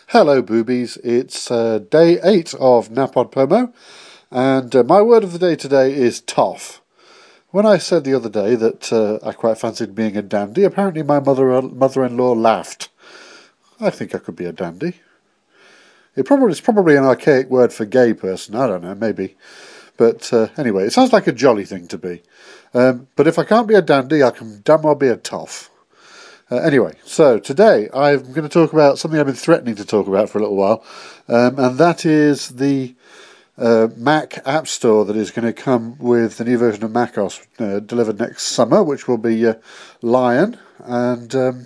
Hello boobies, it's day 8 of Napod Pomo, and my word of the day today is toff. When I said the other day that I quite fancied being a dandy, apparently my mother-in-law laughed. I think I could be a dandy. It's probably an archaic word for gay person, I don't know, maybe. But anyway, it sounds like a jolly thing to be. But if I can't be a dandy, I can damn well be a toff. Anyway, so today I'm going to talk about something I've been threatening to talk about for a little while, and that is the Mac App Store that is going to come with the new version of macOS delivered next summer, which will be Lion. And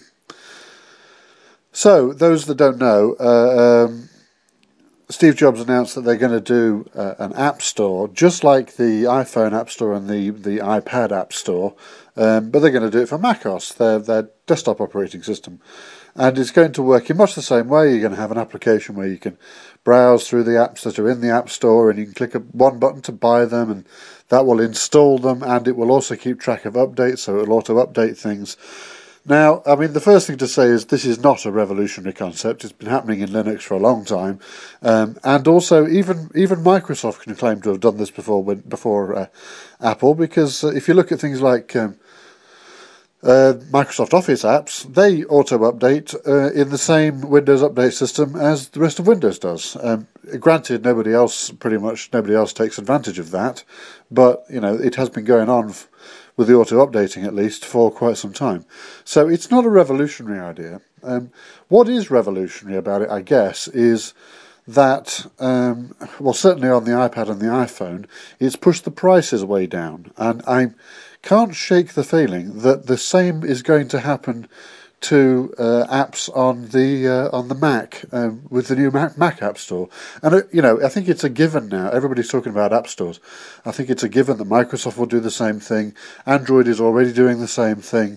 so, those that don't know, Steve Jobs announced that they're going to do an App Store, just like the iPhone App Store and the iPad App Store, but they're going to do it for macOS, their desktop operating system. And it's going to work in much the same way. You're going to have an application where you can browse through the apps that are in the App Store, and you can click one button to buy them, and that will install them, and it will also keep track of updates, so it will auto-update things. Now, I mean, the first thing to say is this is not a revolutionary concept. It's been happening in Linux for a long time, and also even Microsoft can claim to have done this before Apple, because if you look at things like Microsoft Office apps, they auto-update in the same Windows update system as the rest of Windows does. Granted, nobody else takes advantage of that, but you know it has been going on with the auto-updating at least for quite some time. So it's not a revolutionary idea. What is revolutionary about it, I guess, is that, well, certainly on the iPad and the iPhone, it's pushed the prices way down. And I can't shake the feeling that the same is going to happen to apps on the Mac with the new Mac App Store. And I think it's a given now. Everybody's talking about app stores. I think it's a given that Microsoft will do the same thing. Android is already doing the same thing.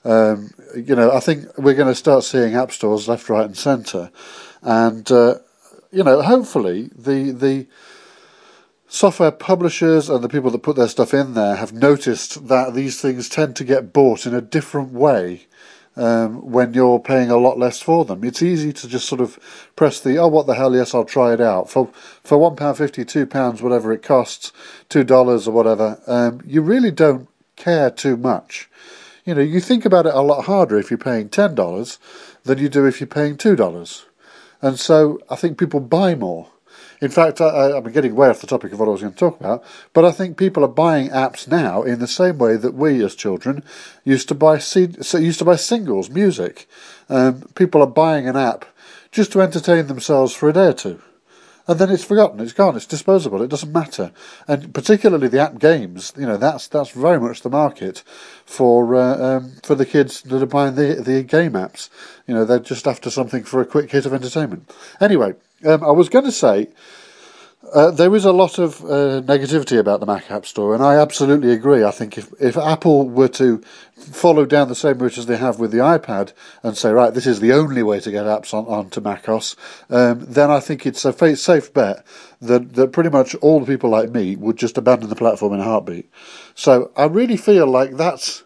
I think we're going to start seeing app stores left, right, and centre. And hopefully the software publishers and the people that put their stuff in there have noticed that these things tend to get bought in a different way. When you're paying a lot less for them. It's easy to just sort of press what the hell, yes, I'll try it out. For £1.50, £2, whatever it costs, $2 or whatever, you really don't care too much. You think about it a lot harder if you're paying $10 than you do if you're paying $2. And so I think people buy more. In fact, I'm getting way off the topic of what I was going to talk about, but I think people are buying apps now in the same way that we as children used to buy singles, music. People are buying an app just to entertain themselves for a day or two. And then it's forgotten, it's gone, it's disposable, it doesn't matter. And particularly the app games, that's very much the market for the kids that are buying the game apps. They're just after something for a quick hit of entertainment. Anyway, I was going to say, there is a lot of negativity about the Mac App Store, and I absolutely agree. I think if Apple were to follow down the same route as they have with the iPad and say, right, this is the only way to get apps onto macOS, then I think it's a safe bet that pretty much all the people like me would just abandon the platform in a heartbeat. So I really feel like that's...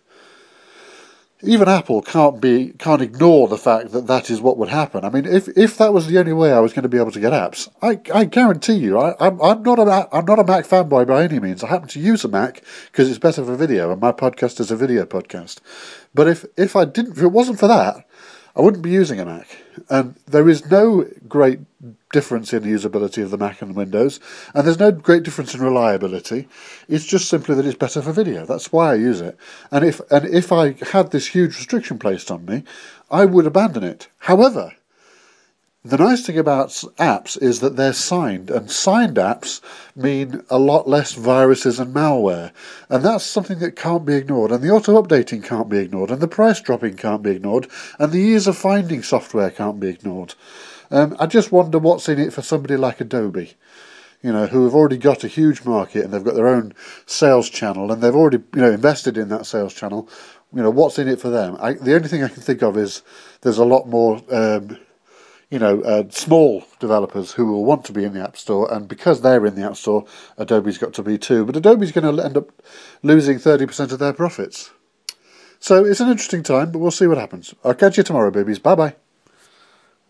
Even Apple can't ignore the fact that is what would happen. I mean, if that was the only way I was going to be able to get apps, I guarantee you, I'm not a Mac fanboy by any means. I happen to use a Mac because it's better for video, and my podcast is a video podcast. But if it wasn't for that, I wouldn't be using a Mac. And there is no great difference in the usability of the Mac and Windows, and there's no great difference in reliability. It's just simply that it's better for video. That's why I use it. And if I had this huge restriction placed on me, I would abandon it. However, the nice thing about apps is that they're signed, and signed apps mean a lot less viruses and malware, and that's something that can't be ignored, and the auto-updating can't be ignored, and the price dropping can't be ignored, and the ease of finding software can't be ignored. I just wonder what's in it for somebody like Adobe, who have already got a huge market, and they've got their own sales channel, and they've already invested in that sales channel. What's in it for them? The only thing I can think of is there's a lot more small developers who will want to be in the App Store, and because they're in the App Store, Adobe's got to be too. But Adobe's going to end up losing 30% of their profits. So it's an interesting time, but we'll see what happens. I'll catch you tomorrow, babies. Bye-bye.